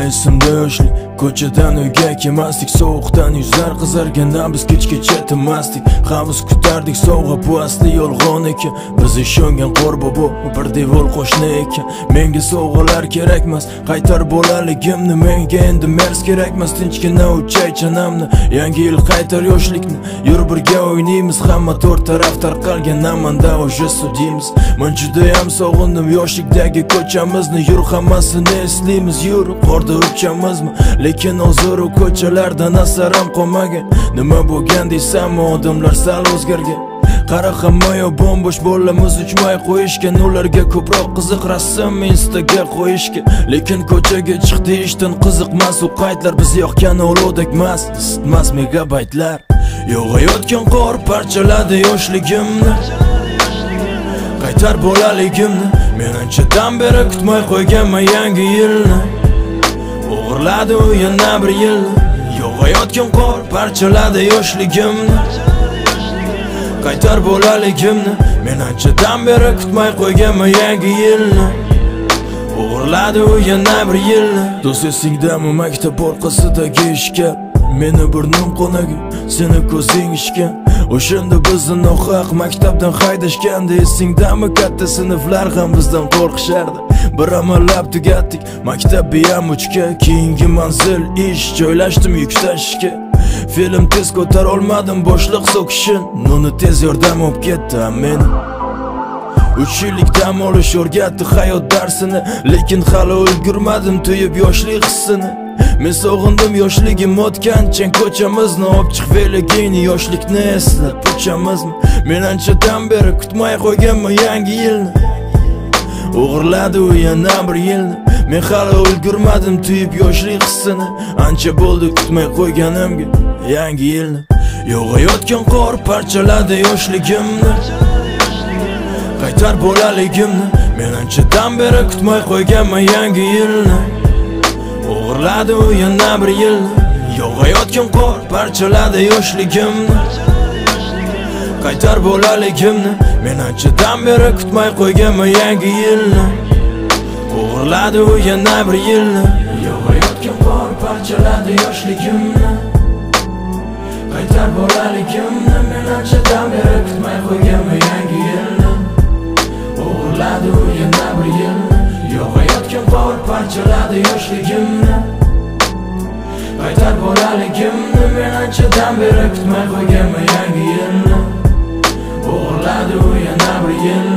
esimda yoshlik, ko'chadan uyga kelmasdik, sovuqdan yuzlar qizarganda biz kechgacha tinmasdik. Havas kutardik, sovg'a bu asli yolg'on ekan. Biz ishongan qorbobo bir devor qo'shni ekan. Menga sovg'alar kerakmas, qaytar bolaligimni. Menga endi mers kerakmas, tinchgina uchay chanamni. Yangi yil qaytar yoshlikni, yur birga o'ynaymiz. Hamma to'rt taraf tarqalgan namanda o'sha sudimiz. Men judayam sog'indim yoshlikdagi ko'chamizni. Yur hammasini eslaymiz, yur qorda uchamizmi? Lekin hozir u ko'chalardan asaram qolmagan. Nima bo'lgan deysam, odamlar sal o'zgargan. Qara hamma yo bombosh bo'lamiz uchmay qo'yishgan. Ularga ko'proq qiziq rasm Instaga qo'yishga. Lekin ko'chaga chiqdi ishdan qiziqmas u qaydlar. Biz yoqgan olodek emas, isitmas megabaytlar. Yog'ayotgan qor parchaladi yoshligimni, qaytar bolaligimni. Men anchadan beri kutmay qo'yganman yangi yilni. O'g'irladi u yana bir yilni. Yog'ayotgan qor parchaladi yoshligimni, qaytar bolaligimni. Men anchadan beri kutmay qo'yganman yangi yilni. O'g'irladi u yana bir yilni. Do'st esingdami maktab orqasidagi ishkal? Meni burnim qo'nagan, seni ko'zing ishgan. O'shanda bizni nohaq maktabdan haydashganda, esingdami katta sinflar ham bizdan qo'rqishardi. Bir amallab tugatdik maktabiyam uchga. Keyingi manzil ish, joylashdim yuk tashishga. Film tez ko'tar olmadim boshliq so'kishin. Nuni tez yordam olib ketdi meni. 3 yillik dam olish o'rgatdi hayot darsini. Lekin hali ulgurmadim to'yib yoshlik hissini. Men sog'indim yoshligim o'tgan ko'chamizni. Olib chiq veligini, yoshlikni eslab uchamizmi? Men anchadan beri kutmay qo'yganman yangi yilni. O'g'irladi u yana bir yilni. Men hali ulgurmadim to'yib yoshlik hissini. Ancha bo'ldi kutmay qo'yganimga yangi yilni. Yog'ayotgan qor parchaladi yoshligimni, qaytar bolaligimni. Men anchadan beri kutmay qo'yganman yangi yilni. O'g'irladi u yana bir yilni. Yog'ayotgan qor parchaladi yoshligimni, qaytar bolaligimni. Men anchadan beri kutmay qo'yganman yangi yilni. O'g'irladi u yana bir yilni. Yog'ayotgan qor parchaladi yoshligimni, qaytar bolaligimni. Men anchadan beri kutmay qo'yganman yangi yilni. O'g'irladi u yana bir yilni. Yog'ayotgan qor parchaladi yoshligimni, qaytar bolaligimni. Men anchadan beri kutmay qo'yganman yangi yilni. O'g'irladi u yana bir yilni.